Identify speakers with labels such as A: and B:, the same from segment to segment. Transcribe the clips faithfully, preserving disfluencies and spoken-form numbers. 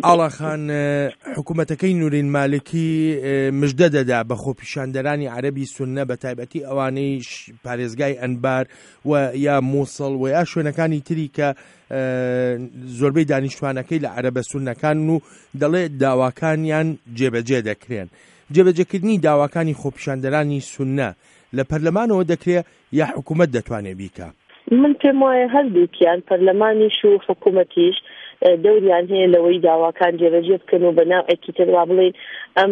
A: ئاڵاخان حکوومەتەکەی نورین مالکی مژدە دەدا بە خۆپیشاندەرانی عەرەبی سوننە بە تایبەتی ئەوانەی پارێزگای ئەنبار و یا مووسڵ و یا شوێنەکانی تری کە زۆربەی دانیشتوانەکەی لە عەرەبە سوننەکان و دەڵێ داواکانیان جێبەجێ دەکرێن. جێبەجێکردنی داواکانی خۆپیشاندەرانی سوننە لە پەرلەمانەوە دەکرێت یا حکوومەت دەتوانێت بیکە؟
B: من پێم وایە هەردووکیان پەرلەمانیش و حکوومەتیش دەوریان هەیە لەوەی داواکان جێبەجێ بکەن و بەناو ئەکیتر وا بڵێن ئەم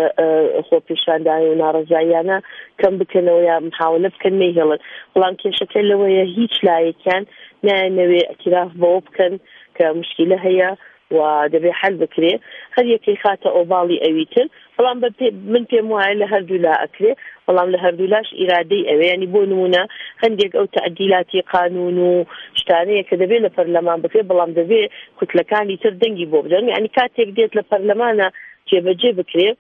B: خۆپیشاندانی و ناڕەزاییانە کەم بکەنەوە یا محاولە بکەن نەیهێڵن. بەڵام کێشەکە لەوەیە هیچ لایەکیان نایەنەوێ ئەتیراف بەوە بکەن کە مشکلە هەیە و دەبێ حل بکرێ، هەر یەکەی خاتە ئۆباڵی ئەویتر. بەڵام من پێم وایە لە هەردوو لا ئەکرێ، بەڵام لە هەردوولاش ئیرادەی ئەوێ، ینی بۆ نمونە هەندێک ئەو تەعدیلاتی قانون و شتانەیە کە دەبێت لە پەرلەمان بکرێت، بەڵام دەبێت کوتلەکانی تر دەنگی بۆ بدەن. ینی کاتێک دێت لە پەرلەمانە جێبەجێ بکرێت،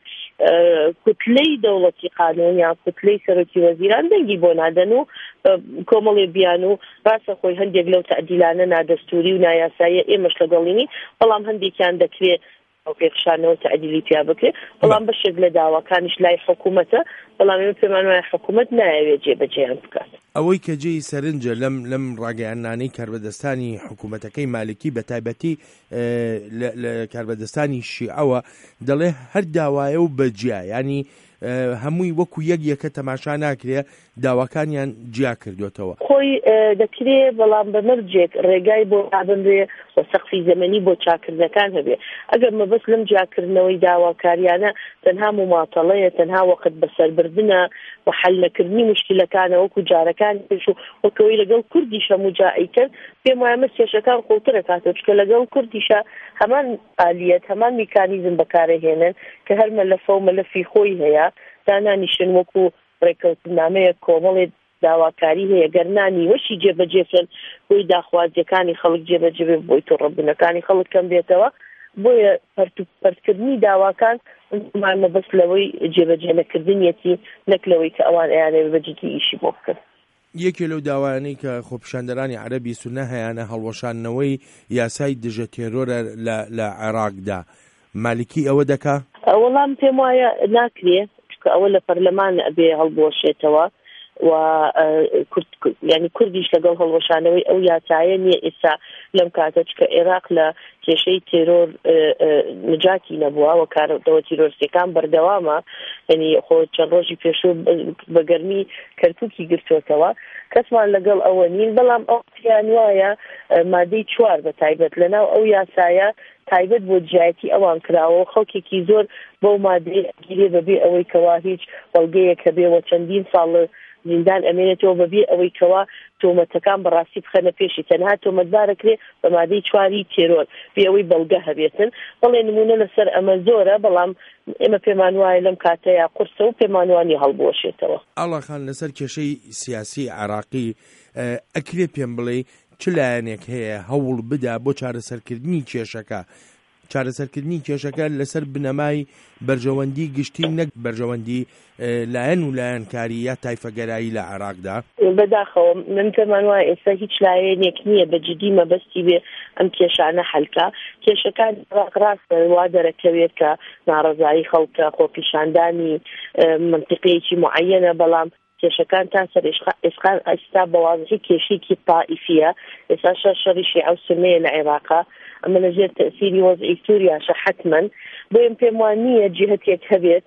B: کوتلەی دەوڵەتی قانون یا کوتلەی سەرۆکی وەزیران دەنگی بۆ نادەن و کۆمەڵێ بیان و ڕاستە خۆی هەندێک لەو تەعدیلانە نادەستوری و نایاساییە ئێمەش لەگەڵینی، بەڵام هەندێکیان دەکرێت ئەو پێخشانەوە تەعدیلی پیا بکرێت، بەڵام بەشێک لە داواکانیش لای حکوومەتە، بەڵام ئێمە پێمان وایە حکوومەت نایەوێت جێبەجێیان بکات.
A: ئەوەی کە جێی سەرنجە لەم لەم ڕاگەیاندانەی کاربەدەستانی حکوومەتەکەی مالکی بە تایبەتی لە کاربەدەستانی شیعەوە دەڵێ هەر داوایە و بەجیا، ینی هەمووی وەکو یەک یەکە تەماشا ناکرێ، داواکانیان جیا کردوێتەوە.
B: خۆی دەکرێت بەڵام بە مەرجێک ڕێگای بۆ دابنرێ و سەقفی زەمەنی بۆ چاکردنەکان هەبێ. ئەگەر مەبەست لەم جیاکردنەوەی داواکاریانە تەنها مماتەڵەیە، تەنها وەقت بەسەربردنە و حەل نەکردنی مشکلەکانە وەکو جارەکانی پێش و وەکەوەی لەگەڵ کوردیشە مجاعی کرد، پێم وایە مەسێشەکان خۆترە کاتەوە، چکە لەگەڵ کوردیشە هەمان ئالیەت هەمان میکانیزم بەکارەهێنن کە هەر مەلەفە و مەلەفی خۆی هەیە، دانانیشن وەکو ڕێکەوتنامەیە کۆمەڵێ داواکاری هەیە، گەرنانی وەشی جێبەجێکردن بۆی داخوازیەکانی خەڵک جێبەجێ بێ، بۆی تۆڕەبوونەکانی خەڵک کەم بێتەوە، بۆیە پەرتکردنی داواکان مەبەست لەوەی جێبەجێ نەکردنیەتی، نەک لەوەی کە ئەوان ئەیانێ بەجددی ئیشی بۆ بکەن.
A: یەکێ لەو داوایانەی کە خۆپیشاندەرانی عەرەبی سوننە هەیەە هەڵوەشانەوەی یاسای دژە تێرۆرە لە عێراقدا، مالکی ئەوە دەکا؟
B: وەڵام پێم وایە ناکرێت، چکە ئەوە لە پەرلەمان ئەبێ هەڵبوەشێتەوە و ینی کوردیش لەگەڵ هەڵوەشانەوەی ئەو یاسایە نییە ئێستا لەم کاتە، چکە عێراق لە کێشەی تێرۆر نجاتی نەبووە و کارەوە تیرۆریستەکان بەردەوامە، ینی خۆ چەند ڕۆژی پێشوو بە گەرمی کەرکووکی گرتوێتەوە، کەسمان لەگەڵ ئەوە نین. بەڵام ئەو پیان وایە مادەی چوار بە تایبەت لەناو ئەو یاسایە تایبەت بۆ جیایەتی ئەوان کراوە، خەڵکێکی زۆر بەو مادەی گیرێ بەبێ ئەوەی کەوا هیچ بەڵگەیە کە بێەوە چەندین ساڵ زیندان ئەمێنێتەوە بەبێ ئەوەی کەوا تۆمەتەکان بەڕاستی بخەنە پێشی، تەنها تۆمەتبارەکرێ بە مادەی چواری تێرۆر بێ ئەوەی بەڵگە هەبێتن. بەڵێ نمونە لەسەر ئەمە زۆرە، بەڵام ئێمە پێمان وایە لەم کاتەیە قورسە و پێمان وانی هەڵبوەشێتەوە.
A: ئاڵاخان لەسەر کێشەی سیاسی عێراقی ئەکرێ پێم بڵێ چ لایەنێک هەیە هەوڵ بدا بۆ چارەسەرکردنی کێشەکە؟ چارەسەرکردنی کێشەکە لەسەر بنەمای بەرژەوەندی گشتی، نەک بەرژەوەندی لایەن و لایەنکاری یا تایفەگەرایی لە عێراقدا؟
B: بەداخەوە من پێمان وایە ئێستا هیچ لایەنێک نییە بەجددی مەبەستی بێ ئەم کێشانە حەلکە. کێشەکان ڕاستە وا دەرەکەوێت کە ناڕەزایی خەڵکە، خۆپیشاندانی منتیقەیەکی معەنە، بەڵام کێشەکان تا سەر ئێسقان ئێستا بەوازحی کێشێکی طائیفیە، ئێستا شەڕی شیعە و سوننەیە لە عێراقا، ئەمە لەژێر تەئسیری وەزعی سووریاشە حتمەن. بۆیە پێم وانییە جهتێک هەبێت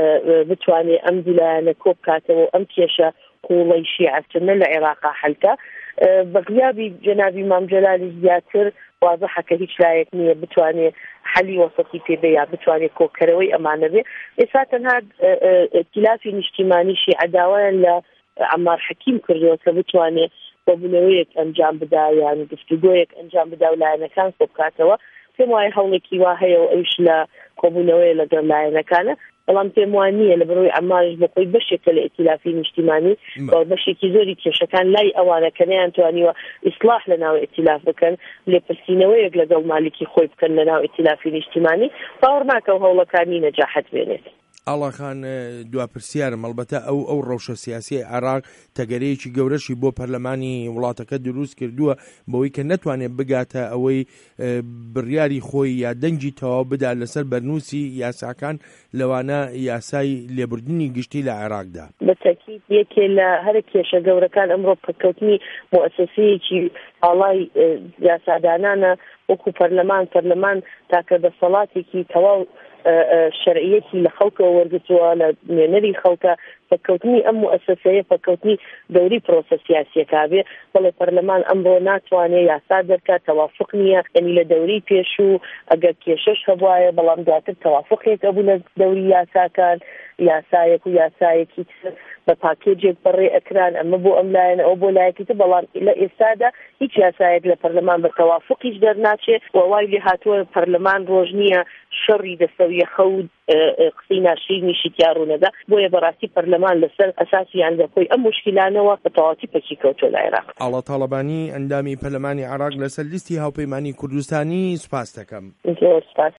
B: بتوانێت ئەم دوولایەنە کۆ بکاتەوە ئەم کێشە قوڵەی شیعە سوننە لە عێراقا حەلکە. بە غیابی جەنابی مام جەلالی زیاتر واضحە کە هیچ لایەک نییە بتوانێت حەلی وەسەطی پێ بێ یا بتوانێت کۆکەرەوەی ئەمانە بێ. ئێستا تەنها ئیتیلافی نیشتیمانی شیعە داوایان لە عەمار حەکیم کردووە کە بتوانێت کۆبوونەوەیەک ئەنجام بدا یان گفتوگۆیەک ئەنجام بدا و لایەنەکان کۆ بکاتەوە. پێم وایە هەوڵێکی وا هەیە و ئەوش لە کۆبوونەوەی لەگەڵ لایەنەکانە، بەڵام پێم وانییە لە بەرەوەی عەماریش بەخۆی بەشێکە لە ئیتیلافی نیشتیمانی و بەشێکی زۆری کێشەکان لای ئەوانە کە نەیانتوانیوە ئیسلاح لە ناو ئیتیلاف بکەن، لێپرسینەوەیەک لەگەڵ مالکی خۆی بکەن لە ناو ئیتیلافی نیشتیمانی، باوەڕ ناکەم هەوڵەکانی نەجاحەت بێنێت.
A: ئاڵاخان دواپرسیارم ئەلبەتە ئەو ئەو ڕەوشە سیاسی عێراق تەگەرەیەکی گەورەشی بۆ پەرلەمانی وڵاتەکە دروست کردووە بەوەی کە نەتوانێت بگاتە ئەوەی بڕیاری خۆی یا دەنگی تەواو بدا لەسەر بەرنووسی یاساکان لەوانە یاسای لێبوردنی گشتی لە عێراقدا.
B: بەتەکید یەکێ لە هەر کێشە گەورەکان ئەمڕۆ پەکەوتنی مؤسسەیەکی ئاڵای یاسادانانە وەکو پەرلەمان پەرلەمان تاکە دەسەڵاتێکی تەواو شەرعیەتی لە خەڵکەوە وەرگتووە لە نوێنەری خەڵکە فەکەوتنی ئەم مؤسسەیە فەکەوتنی دەوری پرۆسە سیاسیەکە بێ بەڵێ پەرلەمان ئەمڕۆ ناتوانێت یاسا دەرکات تەوافق نییە یعنی لە دەوری پێشوو ئەگەر کێشەش هەبوایە بەڵام دواتر تەوافقێک هەبوو لە دەوری یاساکان یاسایەک و یاسایەکی بە پاکێجێک بەڕێ ئەکران ئەمە بۆ ئەم لایەنە ئەو بۆ لایەکی تر بەڵام لە ئێستادا هیچ یاسایەک لە پەرلەمان بە تەوافقیش دەرناچێت و وای لێ هاتووە پەرلەمان ڕۆژ نییە شەڕی دەسەویە خەوت قسەی ناشرینی شتیا ڕوونەدا بۆیە بەڕاستی پەرلەمان لەسەر ئەساسیان دەکۆی ئەم مشکلانەوە بە تەواوی پەکی کەوتووە لە عێراق.
A: ئاڵا تاڵەبانی ئەندامی پەرلەمانی عێراق لەسەر لیستی هاوپەیمانی کوردستانی سوپاس دەکەم.
B: سپاس.